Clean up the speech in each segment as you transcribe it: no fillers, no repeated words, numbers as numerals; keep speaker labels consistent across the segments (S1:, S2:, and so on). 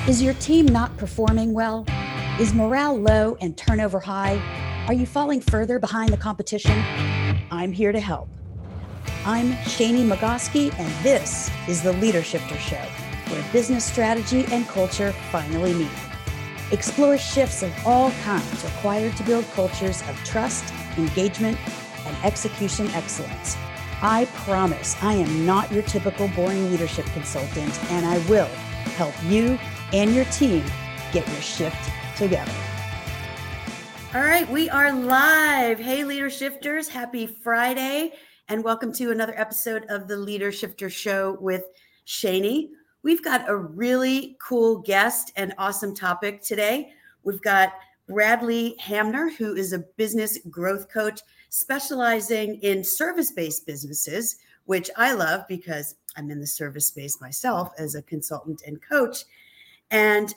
S1: Is your team not performing well? Is morale low and turnover high? Are you falling further behind the competition? I'm here to help. I'm Shani Magoski, and this is the Leadershifter Show, where business strategy and culture finally meet. Explore shifts of all kinds required to build cultures of trust, engagement, and execution excellence. I promise I am not your typical boring leadership consultant, and I will help you and your team get your shift together. All right, we are live. Hey, Leadershifters, happy Friday, and welcome to another episode of the Leadershifter Show with Shani. We've got a really cool guest and awesome topic today. We've got Bradley Hamner, who is a business growth coach specializing in service-based businesses, which I love because I'm in the service space myself as a consultant and coach. And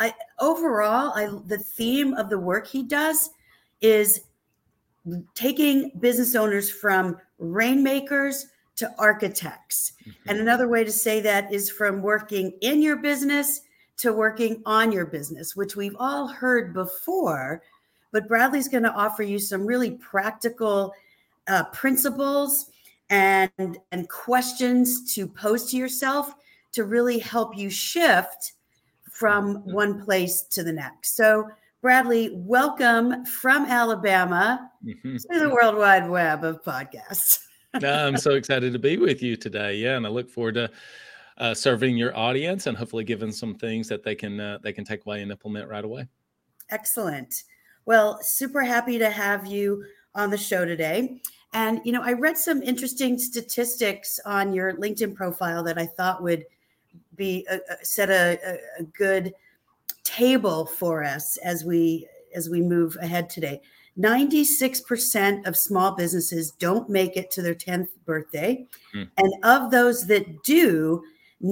S1: the theme of the work he does is taking business owners from rainmakers to architects. Mm-hmm. And another way to say that is from working in your business to working on your business, which we've all heard before. But Bradley's going to offer you some really practical principles and questions to pose to yourself to really help you shift from one place to the next. So, Bradley, welcome from Alabama to the World Wide Web of podcasts.
S2: I'm so excited to be with you today. Yeah, and I look forward to serving your audience and hopefully giving some things that they can take away and implement right away.
S1: Excellent. Well, super happy to have you on the show today. And, I read some interesting statistics on your LinkedIn profile that I thought would be set a good table for us as we move ahead today. 96% of small businesses don't make it to their 10th birthday. And of those that do,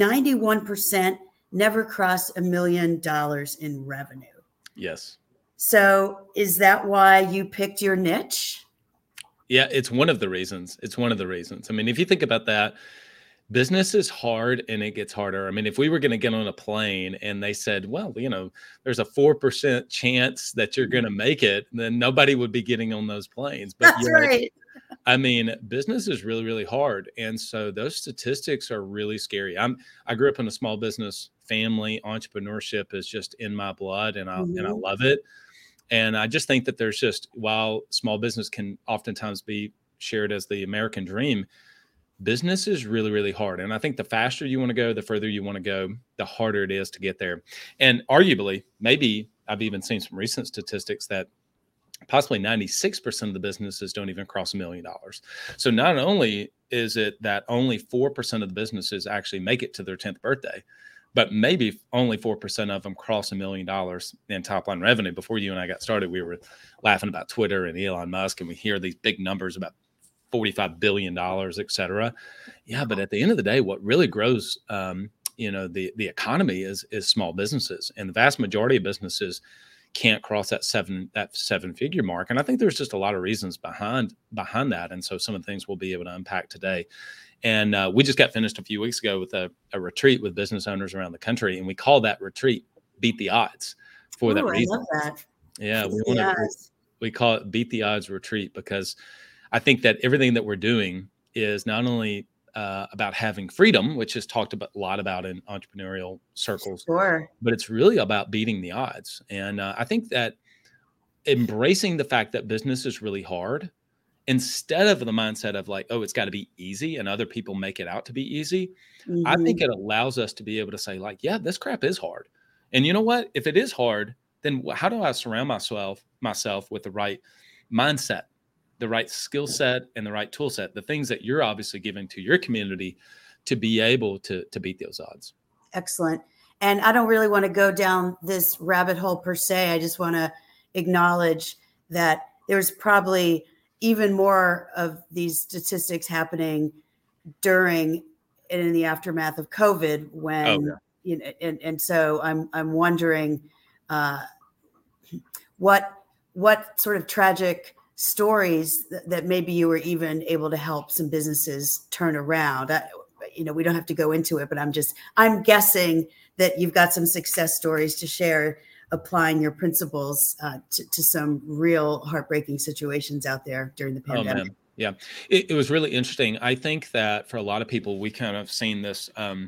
S1: 91% never cross $1 million in revenue.
S2: Yes.
S1: So is that why you picked your niche?
S2: Yeah, it's one of the reasons. I mean, if you think about that, business is hard and it gets harder. I mean, if we were going to get on a plane and they said, well, there's a 4% chance that you're going to make it, then nobody would be getting on those planes. But
S1: that's right.
S2: I mean, business is really, really hard. And so those statistics are really scary. I grew up in a small business family. Entrepreneurship is just in my blood and I love it. And I just think that while small business can oftentimes be shared as the American dream, business is really, really hard. And I think the faster you want to go, the further you want to go, the harder it is to get there. And arguably, maybe I've even seen some recent statistics that possibly 96% of the businesses don't even cross $1 million. So not only is it that only 4% of the businesses actually make it to their 10th birthday, but maybe only 4% of them cross $1 million in top line revenue. Before you and I got started, we were laughing about Twitter and Elon Musk, and we hear these big numbers about $45 billion, et cetera. Yeah. But at the end of the day, what really grows, the economy is small businesses, and the vast majority of businesses can't cross that seven figure mark. And I think there's just a lot of reasons behind that. And so some of the things we'll be able to unpack today. And we just got finished a few weeks ago with a retreat with business owners around the country. And we call that retreat Beat the Odds for that reason.
S1: I love that.
S2: Yeah. We call it Beat the Odds Retreat because I think that everything that we're doing is not only about having freedom, which is talked a lot about in entrepreneurial circles,
S1: sure,
S2: but it's really about beating the odds. And I think that embracing the fact that business is really hard, instead of the mindset of like, oh, it's got to be easy and other people make it out to be easy, I think it allows us to be able to say like, yeah, this crap is hard. And you know what? If it is hard, then how do I surround myself with the right mindset, the right skill set, and the right tool set, the things that you're obviously giving to your community to be able to beat those odds.
S1: Excellent. And I don't really want to go down this rabbit hole per se. I just want to acknowledge that there's probably even more of these statistics happening during and in the aftermath of COVID when, and so I'm wondering what sort of tragic stories that maybe you were even able to help some businesses turn around.
S3: we don't have to go into it, but I'm guessing that you've got some success stories to share applying your principles to some real heartbreaking situations out there during the pandemic.
S2: Oh, man. Yeah, it was really interesting. I think that for a lot of people, we kind of seen this,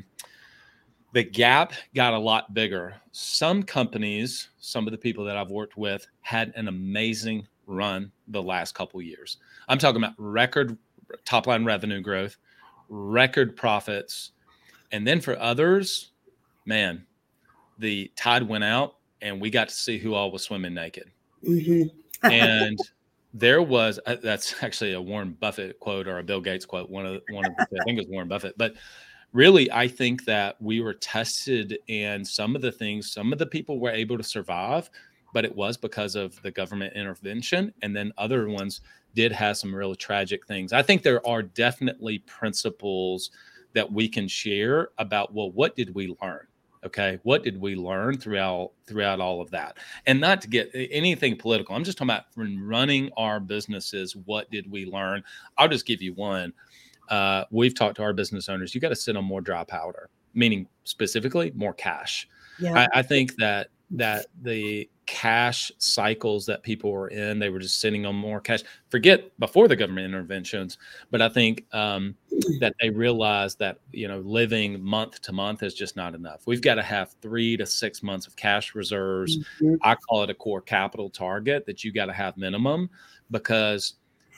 S2: the gap got a lot bigger. Some companies, some of the people that I've worked with had an amazing run the last couple of years. I'm talking about record top line revenue growth, record profits. And then for others, man, the tide went out and we got to see who all was swimming naked. Mm-hmm. And there was, that's actually a Warren Buffett quote or a Bill Gates quote. One of the, I think it was Warren Buffett, but really, I think that we were tested, and some of the people were able to survive, but it was because of the government intervention. And then other ones did have some really tragic things. I think there are definitely principles that we can share about, well, what did we learn? Okay. What did we learn throughout all of that? And not to get anything political. I'm just talking about running our businesses. What did we learn? I'll just give you one. We've talked to our business owners. You got to sit on more dry powder, meaning specifically more cash. Yeah. I think that the cash cycles that people were in, they were just sitting on more cash. Forget before the government interventions, but I think that they realized that living month to month is just not enough. We've got to have 3 to 6 months of cash reserves. Mm-hmm. I call it a core capital target that you got to have minimum, because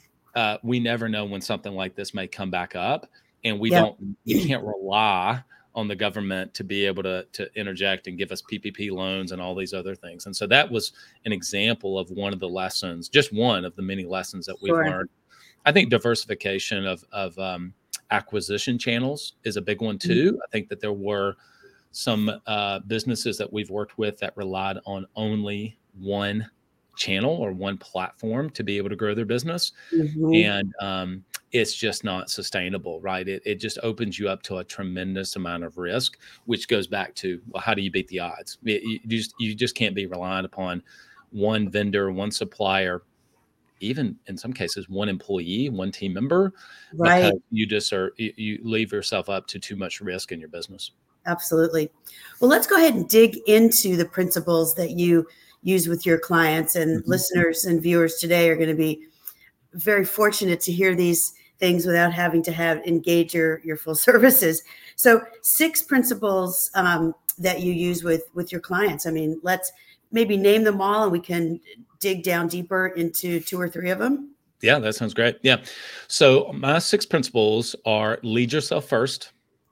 S2: we never know when something like this may come back up, and we can't rely on the government to be able to interject and give us PPP loans and all these other things. And so that was an example of one of the lessons, just one of the many lessons that we've learned. I think diversification of acquisition channels is a big one too. Mm-hmm. I think that there were some businesses that we've worked with that relied on only one channel or one platform to be able to grow their business. Mm-hmm. And it's just not sustainable, right? It just opens you up to a tremendous amount of risk, which goes back to, well, how do you beat the odds? You just can't be reliant upon one vendor, one supplier, even in some cases, one employee, one team member, right? Because you leave yourself up to too much risk in your business.
S3: Absolutely. Well, let's go ahead and dig into the principles that you use with your clients, and mm-hmm. listeners and viewers today are going to be very fortunate to hear these things without having to engage your full services. So 6 principles that you use with your clients. I mean, let's maybe name them all and we can dig down deeper into 2 or 3 of them.
S2: Yeah, that sounds great. Yeah. So my 6 principles are: lead yourself first,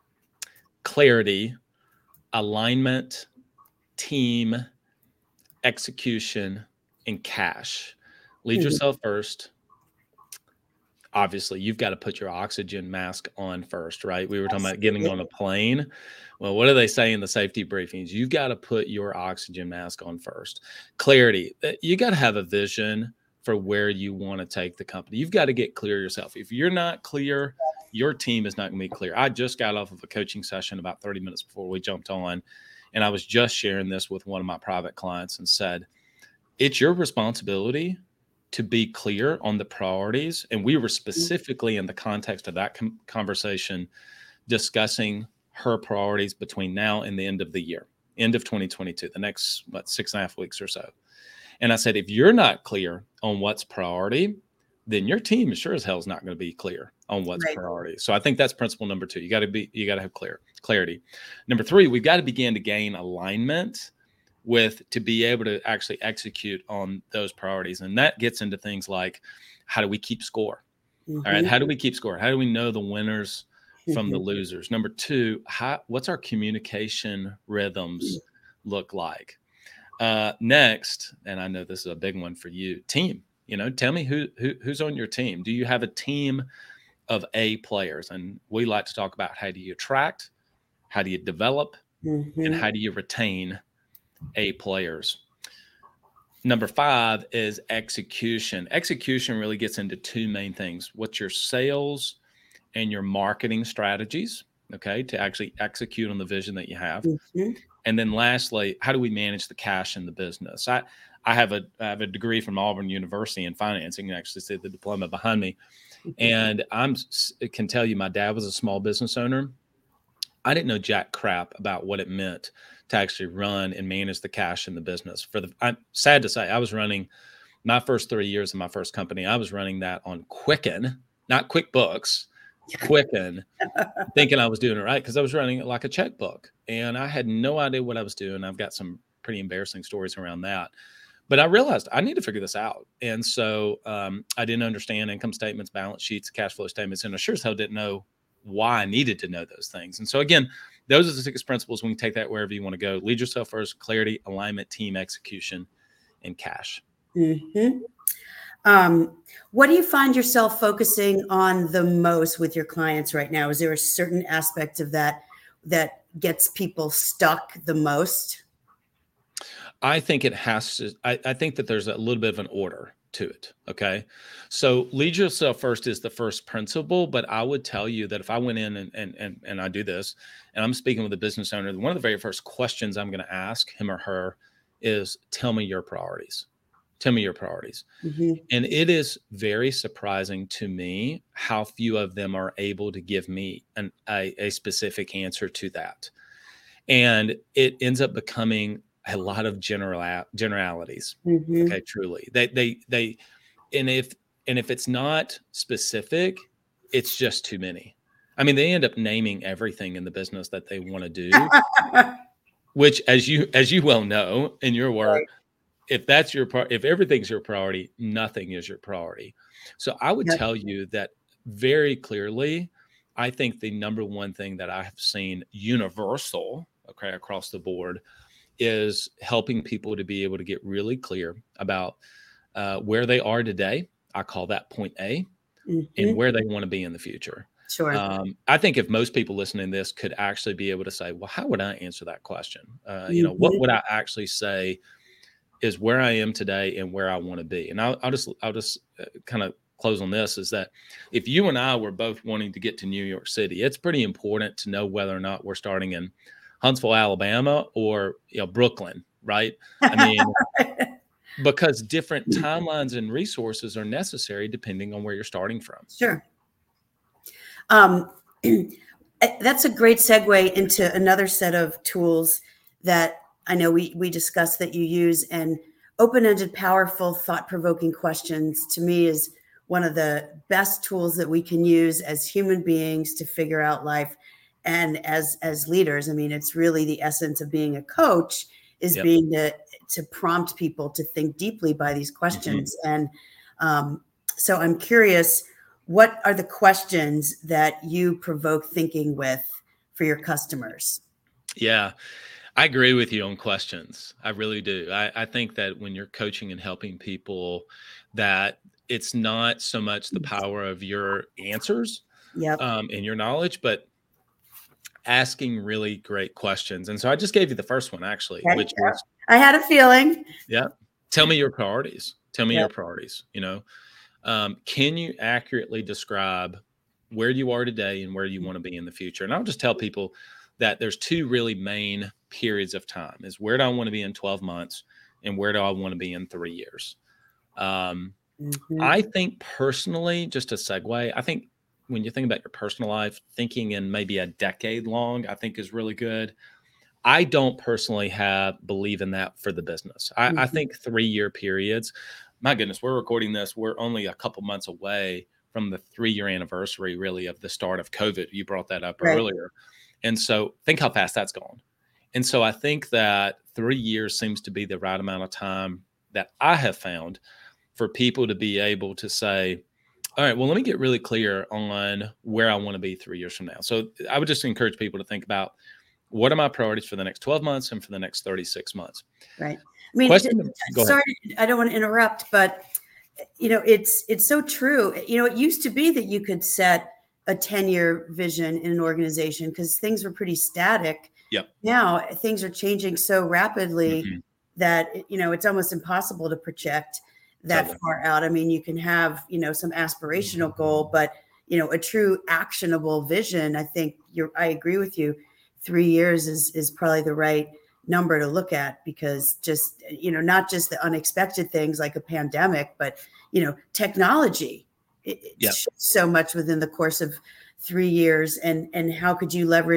S2: clarity, alignment, team, execution, and cash. Lead mm-hmm. yourself first. Obviously, you've got to put your oxygen mask on first, right? We were talking about getting on a plane. Well, what do they say in the safety briefings? You've got to put your oxygen mask on first. Clarity. You got to have a vision for where you want to take the company. You've got to get clear yourself. If you're not clear, your team is not going to be clear. I just got off of a coaching session about 30 minutes before we jumped on, and I was just sharing this with one of my private clients and said, it's your responsibility to be clear on the priorities. And we were specifically in the context of that conversation discussing her priorities between now and the end of the year, end of 2022, the next 6.5 weeks or so. And I said, if you're not clear on what's priority, then your team is sure as hell is not going to be clear on what's priority. So I think that's principle number 2. You got to have clarity. Number 3, we've got to begin to gain alignment to be able to actually execute on those priorities. And that gets into things like, how do we keep score? Mm-hmm. All right. How do we keep score? How do we know the winners from the losers? Number 2, what's our communication rhythms look like? Next, and I know this is a big one for you, team. Tell me who's on your team. Do you have a team of A players? And we like to talk about, how do you attract, how do you develop, and how do you retain A players? Number 5 is execution. Execution really gets into 2 main things. What's your sales and your marketing strategies, okay, to actually execute on the vision that you have. Mm-hmm. And then lastly, how do we manage the cash in the business? I have a degree from Auburn University in finance. You can actually see the diploma behind me. And I can tell you, my dad was a small business owner. I didn't know jack crap about what it meant to actually run and manage the cash in the business. I'm sad to say, I was running my first 3 years of my first company. I was running that on Quicken, not QuickBooks, Quicken, thinking I was doing it right because I was running it like a checkbook, and I had no idea what I was doing. I've got some pretty embarrassing stories around that, but I realized I need to figure this out. And so I didn't understand income statements, balance sheets, cash flow statements, and I sure as hell didn't know why I needed to know those things. And so again, those are the 6 principles when you take that wherever you want to go. Lead yourself first: clarity, alignment, team execution, and cash.
S3: Mm-hmm. What do you find yourself focusing on the most with your clients right now? Is there a certain aspect of that gets people stuck the most?
S2: I think it has to, I think that there's a little bit of an order to it. Okay. So lead yourself first is the first principle, but I would tell you that if I went in and I do this and I'm speaking with a business owner, one of the very first questions I'm going to ask him or her is, tell me your priorities. Tell me your priorities. Mm-hmm. And it is very surprising to me how few of them are able to give me a specific answer to that. And it ends up becoming a lot of generalities. Mm-hmm. Okay. Truly. And if it's not specific, it's just too many. I mean, they end up naming everything in the business that they want to do, which as you well know in your work, right. If everything's your priority, nothing is your priority. So I would tell you that very clearly, I think the number one thing that I have seen universal, okay, across the board is helping people to be able to get really clear about where they are today. I call that point A, mm-hmm. and where they want to be in the future.
S3: Sure.
S2: I think if most people listening to this could actually be able to say, well, how would I answer that question? Mm-hmm. What would I actually say is where I am today and where I want to be? And I'll just kind of close on this, is that if you and I were both wanting to get to New York City, it's pretty important to know whether or not we're starting in Huntsville, Alabama, or Brooklyn, right? I mean, because different timelines and resources are necessary depending on where you're starting from.
S3: Sure. That's a great segue into another set of tools that I know we discussed that you use, and open-ended, powerful, thought-provoking questions to me is one of the best tools that we can use as human beings to figure out life. And as leaders, I mean, it's really the essence of being a coach is being to prompt people to think deeply by these questions. Mm-hmm. And so I'm curious, what are the questions that you provoke thinking with for your customers?
S2: Yeah, I agree with you on questions. I really do. I think that when you're coaching and helping people, that it's not so much the power of your answers and your knowledge, but asking really great questions. And so I just gave you the first one, actually, which was,
S3: I had a feeling.
S2: Yeah. Tell me your priorities. Tell me your priorities. Can you accurately describe where you are today and where you want to be in the future? And I'll just tell people that there's two really main periods of time: is where do I want to be in 12 months and where do I want to be in 3 years? I think personally, just a segue, I think when you think about your personal life, thinking in maybe a decade long, I think is really good. I don't personally believe in that for the business. I think 3-year periods, my goodness, we're recording this. We're only a couple months away from the 3-year anniversary, really, of the start of COVID. You brought that up earlier. And so think how fast that's gone. And so I think that 3 years seems to be the right amount of time that I have found for people to be able to say, all right, well, let me get really clear on where I want to be 3 years from now. So I would just encourage people to think about, what are my priorities for the next 12 months and for the next 36 months?
S3: Right. I mean, sorry, I don't want to interrupt, but it's so true. It used to be that you could set a 10-year vision in an organization because things were pretty static.
S2: Yep.
S3: Now things are changing so rapidly that, it's almost impossible to project that far out. I mean, you can have, some aspirational goal, but, a true actionable vision. I think I agree with you. 3 years is probably the right number to look at, because just, not just the unexpected things like a pandemic, but, technology, it shifts so much within the course of 3 years. And how could you leverage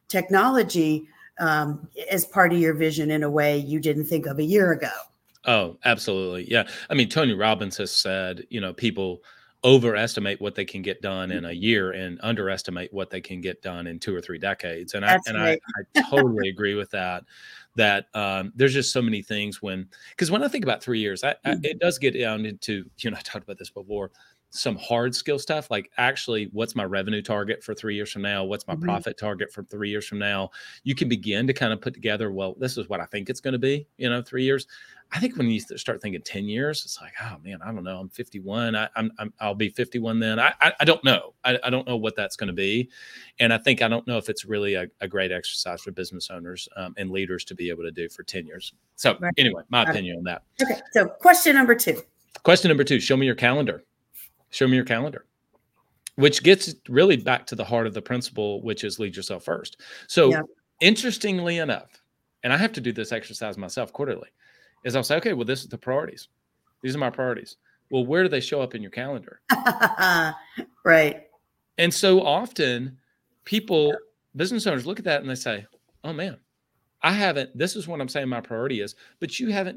S3: technology as part of your vision in a way you didn't think of a year ago.
S2: Oh, absolutely. Yeah. I mean, Tony Robbins has said, people overestimate what they can get done in a year and underestimate what they can get done in 2 or 3 decades. And I totally agree with that. There's just so many things because when I think about 3 years, it does get down into, I talked about this before, some hard skill stuff, like actually what's my revenue target for 3 years from now? What's my profit target for 3 years from now? You can begin to kind of put together, well, this is what I think it's going to be, 3 years. I think when you start thinking 10 years, it's like, oh man, I don't know. I'm 51. I'll be 51 then. I don't know. I don't know what that's going to be. And I don't know if it's really a great exercise for business owners and leaders to be able to do for 10 years. So anyway, my opinion on that.
S3: Okay. So question number two,
S2: show me your calendar. Show me your calendar, which gets really back to the heart of the principle, which is lead yourself first. So interestingly enough, and I have to do this exercise myself quarterly, is I'll say, okay, well, this is the priorities. These are my priorities. Well, where do they show up in your calendar?
S3: Right.
S2: And so often business owners look at that and they say, oh man, this is what I'm saying my priority is, but you haven't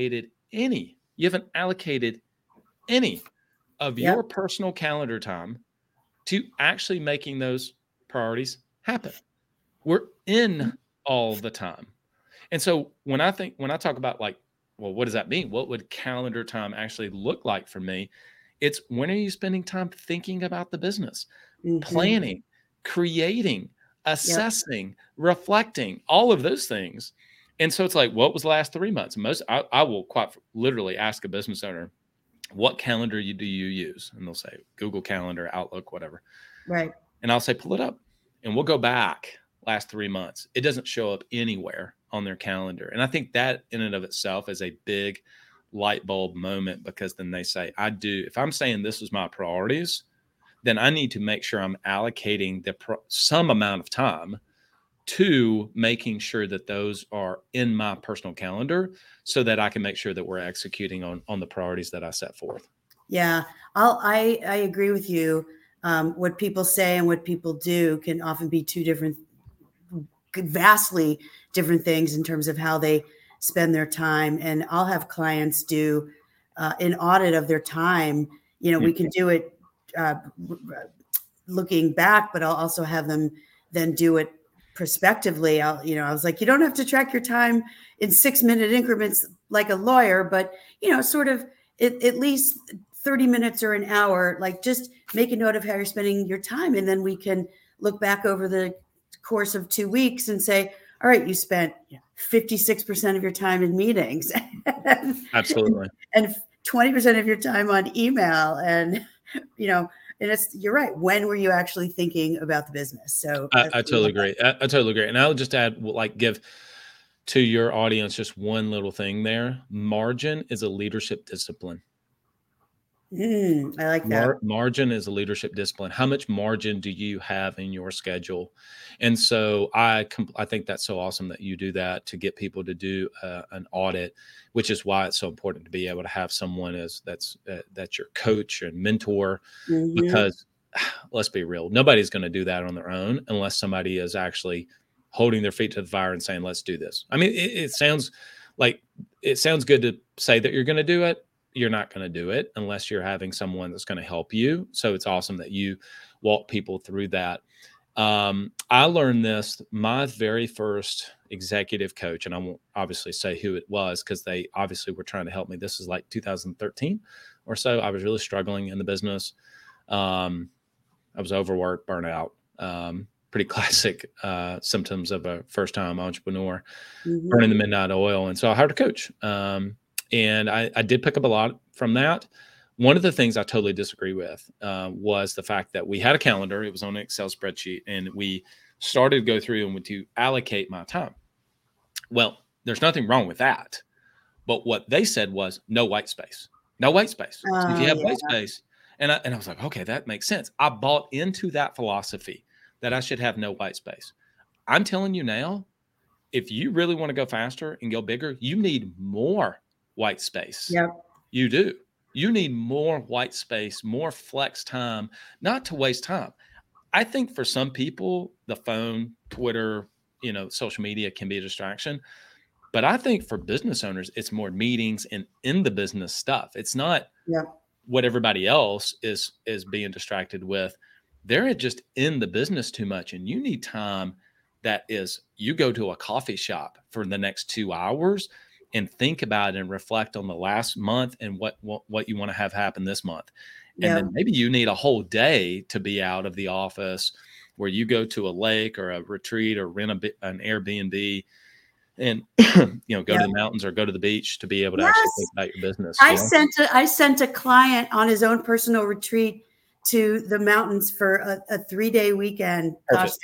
S2: allocated any of your personal calendar time to actually making those priorities happen. We're in all the time. And so when I talk about like, well, what does that mean? What would calendar time actually look like for me? It's when are you spending time thinking about the business, planning, creating, assessing, reflecting, all of those things. And so it's like, what was the last 3 months? I will quite literally ask a business owner, what calendar do you use? And they'll say Google Calendar, Outlook, whatever.
S3: Right.
S2: And I'll say, pull it up and we'll go back last 3 months. It doesn't show up anywhere on their calendar. And I think that in and of itself is a big light bulb moment, because then they say, if I'm saying this is my priorities, then I need to make sure I'm allocating some amount of time to making sure that those are in my personal calendar so that I can make sure that we're executing on the priorities that I set forth.
S3: Yeah, I agree with you. What people say and what people do can often be vastly different things in terms of how they spend their time. And I'll have clients do an audit of their time. We can do it looking back, but I'll also have them then do it prospectively. I was like, you don't have to track your time in 6-minute increments like a lawyer, but sort of at least 30 minutes or an hour, like just make a note of how you're spending your time. And then we can look back over the course of 2 weeks and say, all right, you spent 56% of your time in meetings.
S2: Absolutely.
S3: And 20% of your time on email. And, and you're right. When were you actually thinking about the business? So
S2: I totally agree. I totally agree. And I'll just add, give to your audience just one little thing there. Margin is a leadership discipline.
S3: I like that.
S2: Margin is a leadership discipline. How much margin do you have in your schedule? And so I think that's so awesome that you do that to get people to do an audit, which is why it's so important to be able to have someone that's your coach and mentor, because let's be real, nobody's going to do that on their own unless somebody is actually holding their feet to the fire and saying, let's do this. I mean, it sounds good to say that you're going to do it. You're not going to do it unless you're having someone that's going to help you. So it's awesome that you walk people through that. I learned this, my very first executive coach, and I won't obviously say who it was because they obviously were trying to help me. This is like 2013 or so. I was really struggling in the business. I was overworked, burnout, pretty classic symptoms of a first-time entrepreneur, burning the midnight oil. And so I hired a coach. And I did pick up a lot from that. One of the things I totally disagree with was the fact that we had a calendar. It was on an Excel spreadsheet, and we started to go through and to allocate my time. Well, there's nothing wrong with that. But what they said was no white space. No white space. So if you have white space, and I was like, okay, that makes sense. I bought into that philosophy that I should have no white space. I'm telling you now, if you really want to go faster and go bigger, you need more white space.
S3: Yep.
S2: You do. You need more white space, more flex time, not to waste time. I think for some people, the phone, Twitter, social media can be a distraction. But I think for business owners, it's more meetings and in the business stuff. It's not what everybody else is being distracted with. They're just in the business too much. And you need time that is, you go to a coffee shop for the next 2 hours and think about it and reflect on the last month and what you want to have happen this month. And then maybe you need a whole day to be out of the office, where you go to a lake or a retreat or rent an Airbnb and go to the mountains or go to the beach to be able to actually think about your business.
S3: I sent a client on his own personal retreat to the mountains for a 3-day weekend,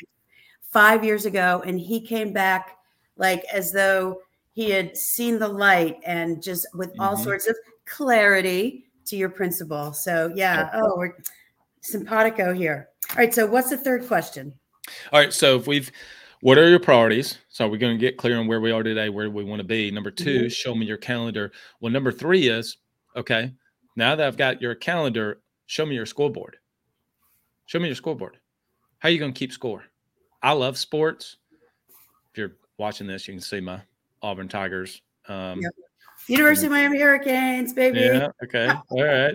S3: 5 years ago, and he came back like as though he had seen the light and just with all sorts of clarity to your principle. So we're simpatico here. All right, so what's the third question?
S2: All right, so what are your priorities? So we're going to get clear on where we are today, where we want to be. Number 2, show me your calendar. Well, number 3 is, okay, now that I've got your calendar, show me your scoreboard. Show me your scoreboard. How are you going to keep score? I love sports. If you're watching this, you can see my Auburn Tigers.
S3: University of Miami Hurricanes, baby.
S2: Yeah, okay. All right.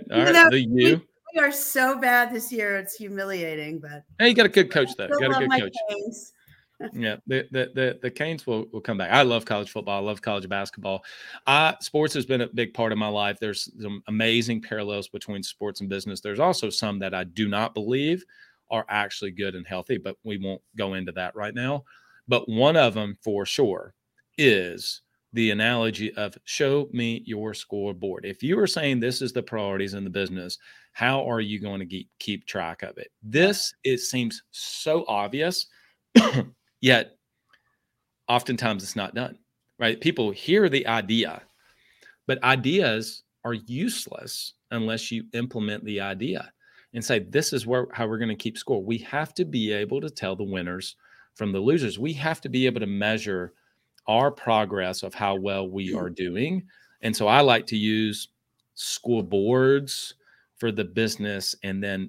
S3: We are so bad this year. It's humiliating, but
S2: hey, you got a good coach, though. You got a good coach. Canes. Yeah, the Canes will come back. I love college football. I love college basketball. Sports has been a big part of my life. There's some amazing parallels between sports and business. There's also some that I do not believe are actually good and healthy, but we won't go into that right now. But one of them for sure is the analogy of show me your scoreboard. If you are saying this is the priorities in the business, how are you going to keep track of it? It seems so obvious. Yet, oftentimes it's not done, right? People hear the idea, but ideas are useless unless you implement the idea and say, this is how we're going to keep score. We have to be able to tell the winners from the losers. We have to be able to measure our progress of how well we are doing. And so I like to use scoreboards for the business and then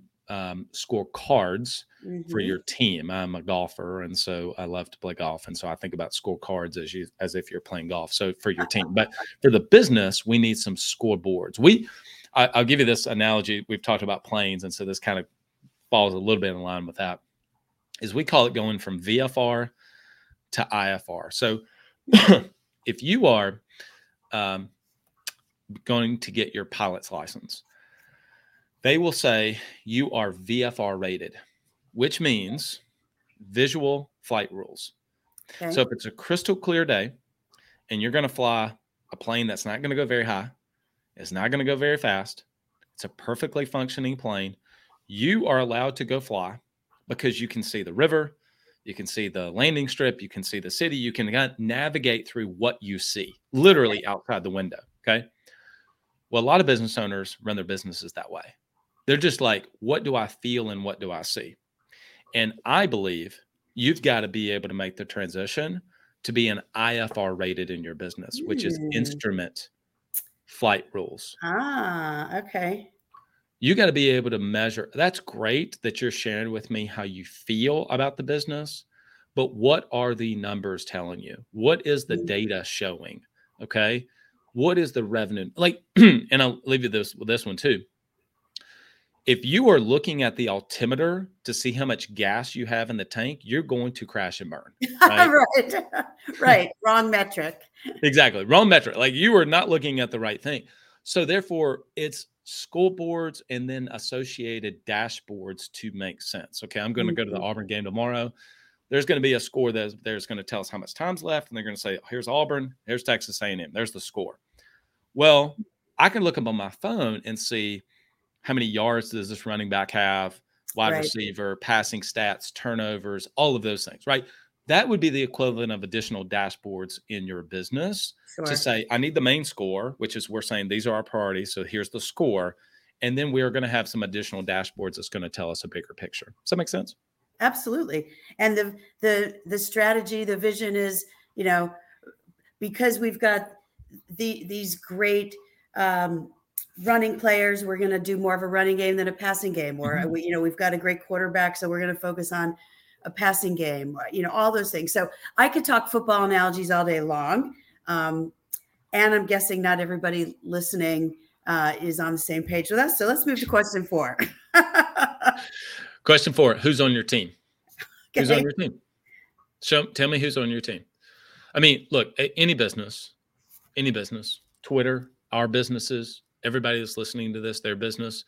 S2: scorecards for your team. I'm a golfer, and so I love to play golf. And so I think about scorecards as if you're playing golf. So for your team, but for the business, we need some scoreboards. I'll give you this analogy. We've talked about planes, and so this kind of falls a little bit in line with that. Is we call it going from VFR to IFR. So if you are going to get your pilot's license, they will say you are VFR rated, which means visual flight rules. Okay. So if it's a crystal clear day and you're going to fly a plane that's not going to go very high, it's not going to go very fast, it's a perfectly functioning plane, you are allowed to go fly because you can see the river, you can see the landing strip, you can see the city, you can navigate through what you see, literally outside the window, okay? Well, a lot of business owners run their businesses that way. They're just like, what do I feel and what do I see? And I believe you've got to be able to make the transition to be an IFR rated in your business, which is instrument flight rules.
S3: Okay.
S2: You got to be able to measure. That's great that you're sharing with me how you feel about the business, but what are the numbers telling you? What is the data showing? Okay. What is the revenue? And I'll leave you with this one too. If you are looking at the altimeter to see how much gas you have in the tank, you're going to crash and burn. Right.
S3: Right. Wrong metric.
S2: Exactly. Wrong metric. Like you are not looking at the right thing. So therefore it's scoreboards and then associated dashboards to make sense. Okay. I'm going to go to the Auburn game tomorrow. There's going to be a score there's going to tell us how much time's left. And they're going to say, here's Auburn, here's Texas A&M. There's the score. Well, I can look up on my phone and see how many yards does this running back have, wide receiver, passing stats, turnovers, all of those things, right? That would be the equivalent of additional dashboards in your business to say, I need the main score, which is we're saying these are our priorities. So here's the score. And then we are going to have some additional dashboards that's going to tell us a bigger picture. Does that make sense?
S3: Absolutely. And the strategy, the vision is, because we've got these great running players, we're going to do more of a running game than a passing game. Or we've got a great quarterback, so we're going to focus on a passing game. All those things. So I could talk football analogies all day long, and I'm guessing not everybody listening is on the same page with us. So let's move to question 4.
S2: Question 4: Who's on your team?
S3: Okay.
S2: Who's on your team? Tell me who's on your team. I mean, look, any business, Twitter, our businesses, everybody that's listening to this, their business,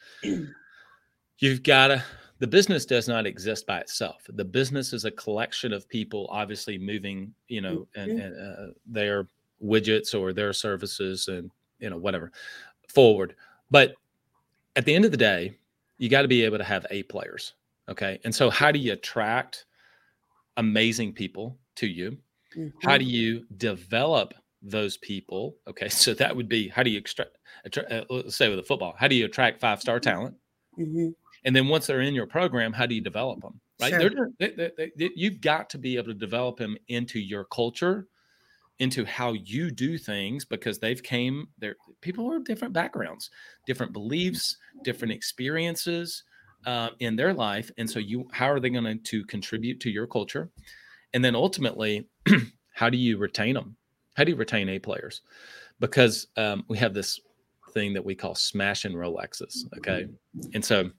S2: the business does not exist by itself. The business is a collection of people, obviously moving, and their widgets or their services and, whatever forward. But at the end of the day, you got to be able to have A players. Okay. And so how do you attract amazing people to you? How do you develop those people? Okay. So that would be, how do you let's say with the football, how do you attract 5-star talent? And then once they're in your program, how do you develop them? Right. Sure. You've got to be able to develop them into your culture, into how you do things, because people have different backgrounds, different beliefs, different experiences in their life. And so how are they going to contribute to your culture? And then ultimately, how do you retain them? How do you retain A players? Because we have this thing that we call smashing Rolexes. Okay. And so,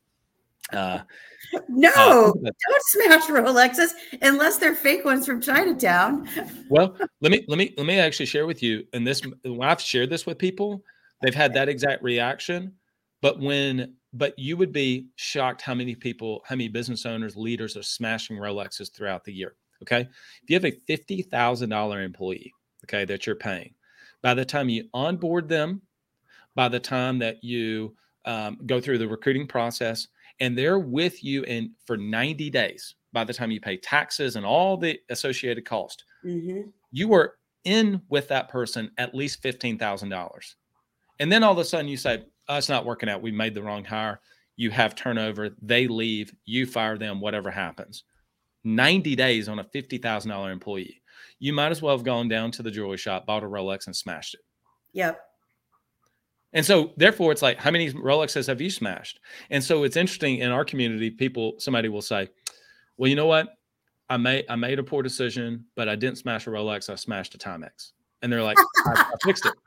S3: don't smash Rolexes unless they're fake ones from Chinatown.
S2: Well, let me actually share with you. And when I've shared this with people, they've had that exact reaction. But you would be shocked how many business owners, leaders are smashing Rolexes throughout the year. Okay. If you have a $50,000 employee, okay, that you're paying, by the time you onboard them, by the time that you go through the recruiting process, and they're with you for 90 days, by the time you pay taxes and all the associated cost, you are in with that person at least $15,000. And then all of a sudden you say, oh, it's not working out. We made the wrong hire. You have turnover. They leave. You fire them, whatever happens. 90 days on a $50,000 employee. You might as well have gone down to the jewelry shop, bought a Rolex, and smashed it.
S3: Yep.
S2: And so therefore it's like, how many Rolexes have you smashed? And so it's interesting in our community, somebody will say, well, you know what? I made a poor decision, but I didn't smash a Rolex. I smashed a Timex. And they're like, I fixed it.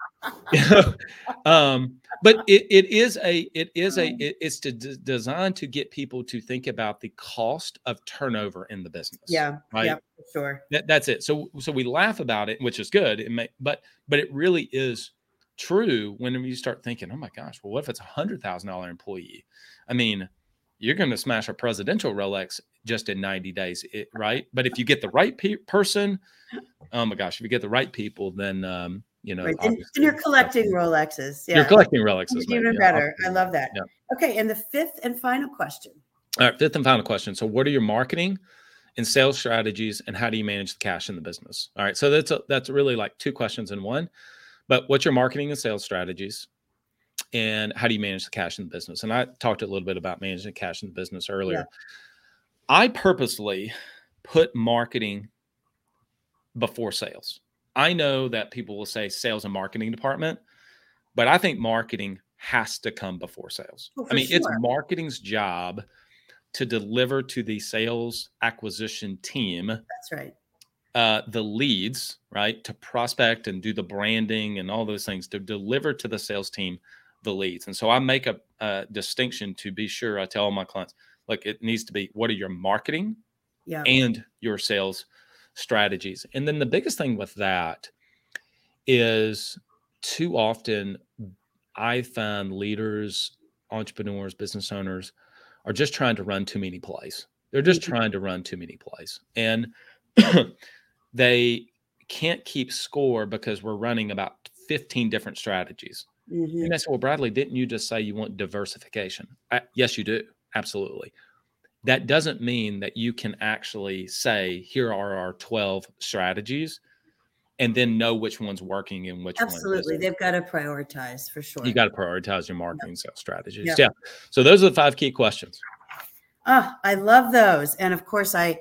S2: But it's designed to get people to think about the cost of turnover in the business.
S3: Yeah.
S2: Right.
S3: Yeah, for sure.
S2: That's it. So we laugh about it, which is good. But it really is true when you start thinking, oh my gosh, well, what if it's $100,000 employee? I mean, you're going to smash a presidential Rolex just in 90 days, right? But if you get the right person, oh my gosh, if you get the right people, then right.
S3: And you're collecting Rolexes. Yeah.
S2: You're collecting Rolexes.
S3: Even better. I love that.
S2: Yeah.
S3: Okay. And the 5th and final question.
S2: All right. 5th and final question. So what are your marketing and sales strategies, and how do you manage the cash in the business? All right. So that's really like 2 questions in one. But what's your marketing and sales strategies, and how do you manage the cash in the business? And I talked a little bit about managing the cash in the business earlier. Yeah. I purposely put marketing before sales. I know that people will say sales and marketing department, but I think marketing has to come before sales. It's marketing's job to deliver to the sales acquisition team.
S3: That's right.
S2: The leads, right, to prospect and do the branding and all those things, to deliver to the sales team the leads. And so I make a distinction to be sure I tell my clients, look, it needs to be, what are your marketing and your sales strategies? And then the biggest thing with that is, too often I find leaders, entrepreneurs, business owners are just trying to run too many plays. They're just trying to run too many plays. And they can't keep score because we're running about 15 different strategies. And I said, well, Bradley, didn't you just say you want diversification? Yes, you do. Absolutely. That doesn't mean that you can actually say, here are our 12 strategies, and then know which one's working and which one isn't.
S3: Absolutely. They've got to prioritize, for sure.
S2: You got to prioritize your marketing sales strategies. Yeah. So those are the 5 key questions.
S3: I love those. And of course, I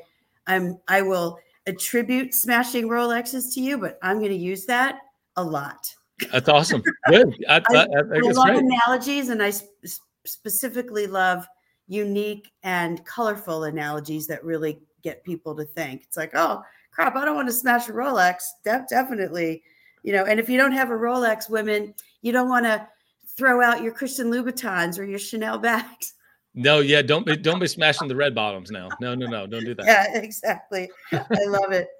S3: will attribute smashing Rolexes to you, but I'm going to use that a lot.
S2: That's awesome. Good. I think it's
S3: love
S2: great.
S3: analogies, and I specifically love unique and colorful analogies that really get people to think. It's like, oh crap, I don't want to smash a Rolex. Definitely, and if you don't have a Rolex, women, you don't want to throw out your Christian Louboutins or your Chanel bags.
S2: No, yeah, don't be smashing the red bottoms now. No, don't do that.
S3: Yeah, exactly. I love it.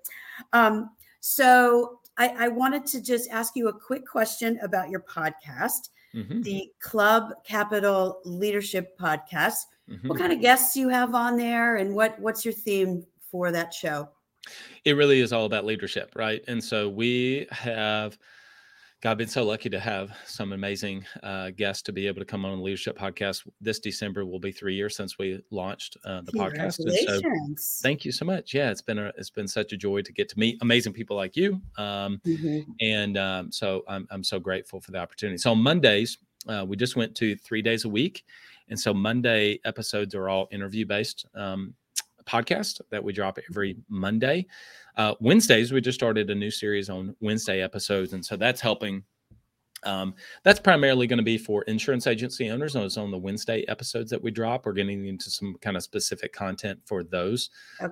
S3: So I wanted to just ask you a quick question about your podcast, the Club Capital Leadership Podcast. What kind of guests you have on there, and what's your theme for that show?
S2: It really is all about leadership, right? And so we have, God, been so lucky to have some amazing guests to be able to come on the Leadership Podcast. This December will be 3 years since we launched the podcast. And so thank you so much. Yeah, it's been such a joy to get to meet amazing people like you. And so I'm so grateful for the opportunity. So on Mondays, we just went to 3 days a week. And so Monday episodes are all interview-based podcast that we drop every Monday. Wednesdays, we just started a new series on Wednesday episodes. And so that's helping. That's primarily going to be for insurance agency owners. It's on the Wednesday episodes that we drop. We're getting into some kind of specific content for those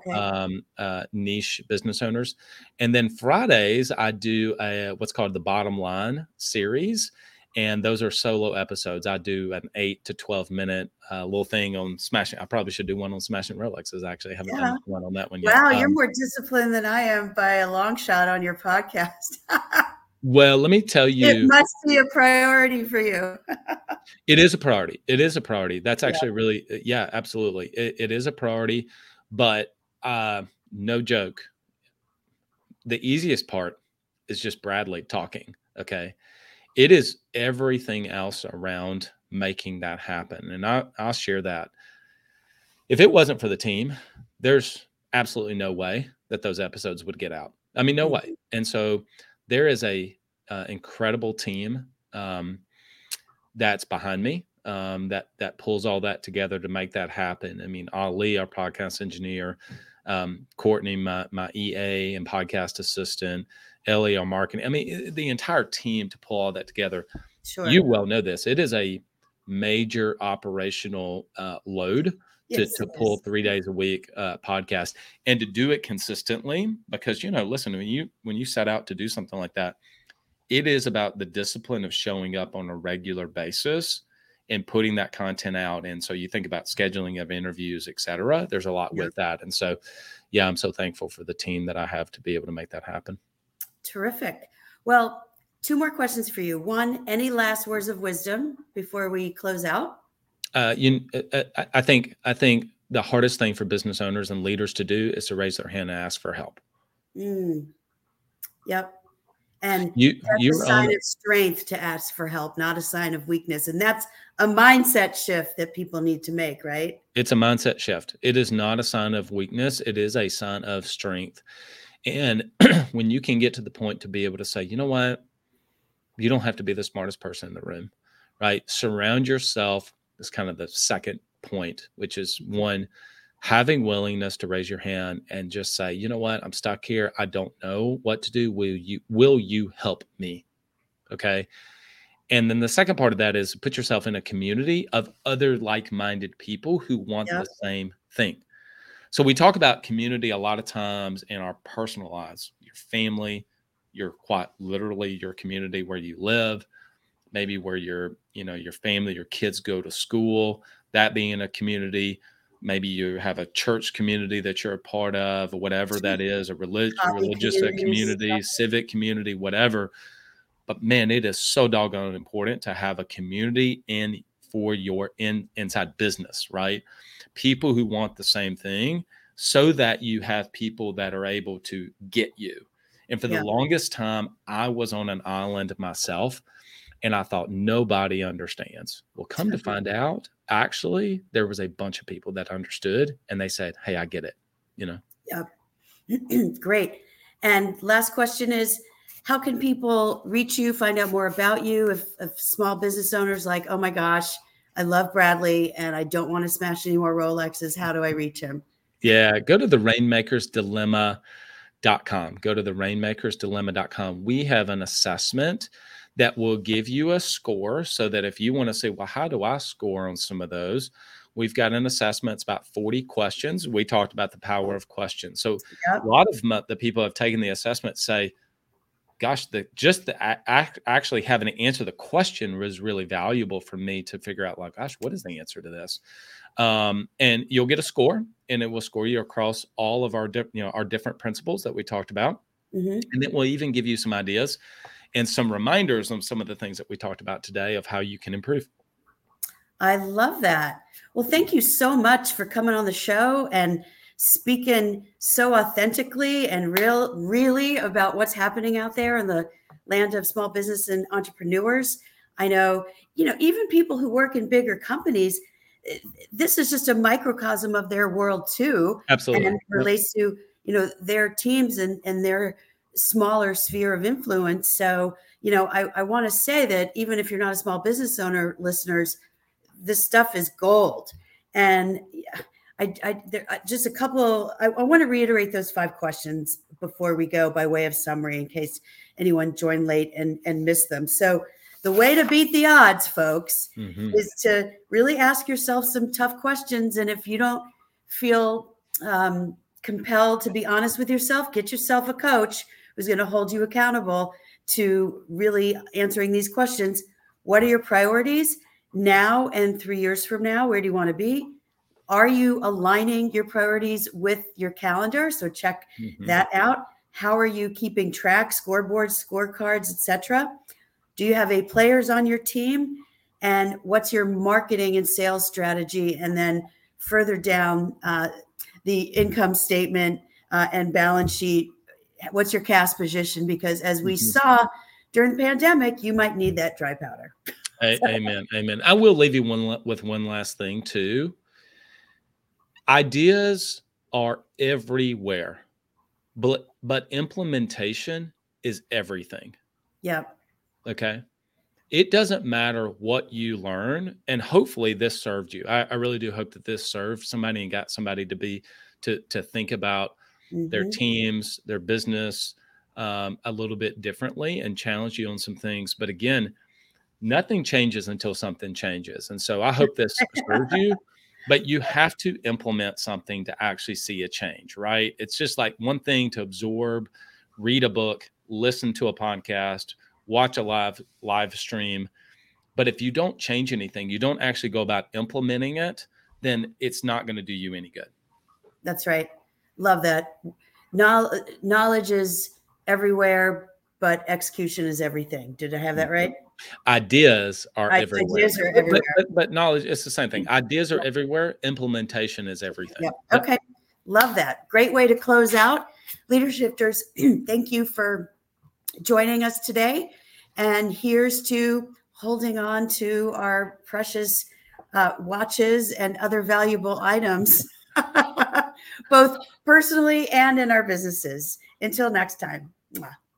S2: niche business owners. And then Fridays, I do what's called the Bottom Line series. And those are solo episodes. I do an 8 to 12 minute little thing on smashing. I probably should do one on smashing Rolexes. Actually, I haven't done one on that one yet.
S3: Wow, you're more disciplined than I am by a long shot on your podcast.
S2: Well, let me tell you.
S3: It must be a priority for you.
S2: It is a priority. It is a priority. That's actually really, absolutely. It is a priority. But no joke, the easiest part is just Bradley talking, okay? It is everything else around making that happen. And I'll share that. If it wasn't for the team, there's absolutely no way that those episodes would get out. I mean, no way. And so there is a incredible team that's behind me that pulls all that together to make that happen. I mean, Ali, our podcast engineer, Courtney, my EA and podcast assistant, Ellie, our marketing. I mean, the entire team to pull all that together. Sure. You well know this. It is a major operational load to pull 3 days a week podcast and to do it consistently. Because, listen, when you set out to do something like that, it is about the discipline of showing up on a regular basis and putting that content out. And so you think about scheduling of interviews, et cetera. There's a lot with that. And so, I'm so thankful for the team that I have to be able to make that happen.
S3: Terrific. Well, 2 more questions for you. One, any last words of wisdom before we close out?
S2: I think the hardest thing for business owners and leaders to do is to raise their hand and ask for help.
S3: Yep. And that's a sign of strength to ask for help, not a sign of weakness. And that's a mindset shift that people need to make, right?
S2: It's a mindset shift. It is not a sign of weakness. It is a sign of strength. And when you can get to the point to be able to say, you know what, you don't have to be the smartest person in the room, right? Surround yourself is kind of the second point, which is one, having willingness to raise your hand and just say, you know what, I'm stuck here. I don't know what to do. Will you help me? Okay. And then the second part of that is put yourself in a community of other like-minded people who want the same thing. So we talk about community a lot of times in our personal lives, your family, your quite literally your community where you live, maybe where your family, your kids go to school, that being a community. Maybe you have a church community that you're a part of, or whatever that is, a religious community, civic community, whatever. But man, it is so doggone important to have a community for your inside business, right? People who want the same thing so that you have people that are able to get you. And for the longest time, I was on an island myself and I thought nobody understands. Well, come to find out, actually, there was a bunch of people that understood and they said, hey, I get it,
S3: Yep. Great. And last question is, how can people reach you, find out more about you? If small business owners like, oh my gosh, I love Bradley and I don't want to smash any more Rolexes, how do I reach him?
S2: Yeah, go to the Rainmaker's Dilemma Go to the rainmakersdilemma.com. We have an assessment that will give you a score so that if you want to say, well, how do I score on some of those? We've got an assessment. It's about 40 questions. We talked about the power of questions. So a lot of the people have taken the assessment say, gosh, actually having to answer the question was really valuable for me to figure out, like, gosh, what is the answer to this? And you'll get a score, and it will score you across all of our different principles that we talked about. And then we'll even give you some ideas and some reminders on some of the things that we talked about today of how you can improve.
S3: I love that. Well, thank you so much for coming on the show and speaking so authentically and really about what's happening out there in the land of small business and entrepreneurs. I know, even people who work in bigger companies, this is just a microcosm of their world too.
S2: Absolutely.
S3: And it relates to, their teams and their smaller sphere of influence. So, I want to say that even if you're not a small business owner, listeners, this stuff is gold. And just a couple, I want to reiterate those 5 questions before we go by way of summary in case anyone joined late and missed them. So the way to beat the odds, folks, is to really ask yourself some tough questions. And if you don't feel compelled to be honest with yourself, get yourself a coach who's going to hold you accountable to really answering these questions. What are your priorities now and 3 years from now? Where do you want to be? Are you aligning your priorities with your calendar? So check that out. How are you keeping track, scoreboards, scorecards, etc.? Do you have players on your team? And what's your marketing and sales strategy? And then further down the income statement and balance sheet, what's your cash position? Because as we saw during the pandemic, you might need that dry powder.
S2: Amen. Amen. I will leave you with one last thing too. Ideas are everywhere, but implementation is everything.
S3: Yep.
S2: Okay. It doesn't matter what you learn, and hopefully this served you. I really do hope that this served somebody and got somebody to think about their teams, their business a little bit differently and challenge you on some things. But again, nothing changes until something changes. And so I hope this served you. But you have to implement something to actually see a change, right? It's just like one thing to absorb, read a book, listen to a podcast, watch a live stream. But if you don't change anything, you don't actually go about implementing it, then it's not going to do you any good.
S3: That's right. Love that. Knowledge is everywhere, but execution is everything. Did I have that right?
S2: Ideas are everywhere.
S3: Ideas are everywhere.
S2: But knowledge, it's the same thing. Ideas are everywhere. Implementation is everything.
S3: Yep. Okay. Love that. Great way to close out. Leadershifters, thank you for joining us today. And here's to holding on to our precious watches and other valuable items, both personally and in our businesses. Until next time. Mwah.